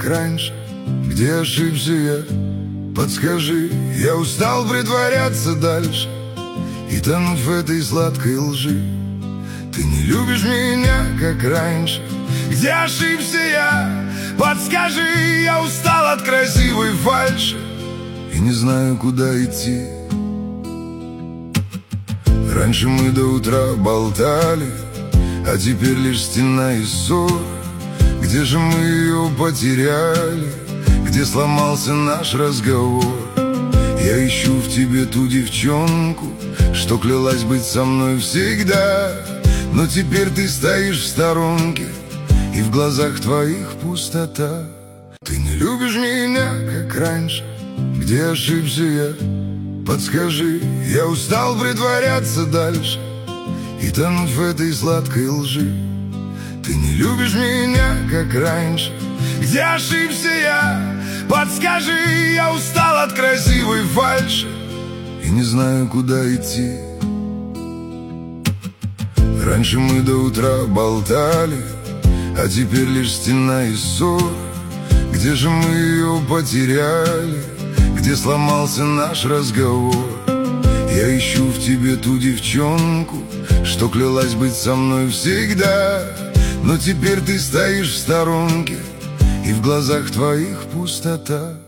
раньше. Где ошибся я? Подскажи. Я устал притворяться дальше и тонуть в этой сладкой лжи. Ты не любишь меня, как раньше. Где ошибся я? Подскажи. Я устал от красивой фальши и не знаю, куда идти. Раньше мы до утра болтали, а теперь лишь стена и ссор. Где же мы ее потеряли? Где сломался наш разговор? Я ищу в тебе ту девчонку, что клялась быть со мной всегда. Но теперь ты стоишь в сторонке, и в глазах твоих пустота. Ты не любишь меня, как раньше. Где ошибся я? Подскажи. Я устал притворяться дальше и тонуть в этой сладкой лжи. Ты не любишь меня, как раньше. Где ошибся я? Подскажи. Я устал от красивой фальши и не знаю, куда идти. Раньше мы до утра болтали, а теперь лишь стена и ссор. Где же мы ее потеряли? Где сломался наш разговор? Я ищу в тебе ту девчонку, что клялась быть со мной всегда. Но теперь ты стоишь в сторонке, и в глазах твоих пустота.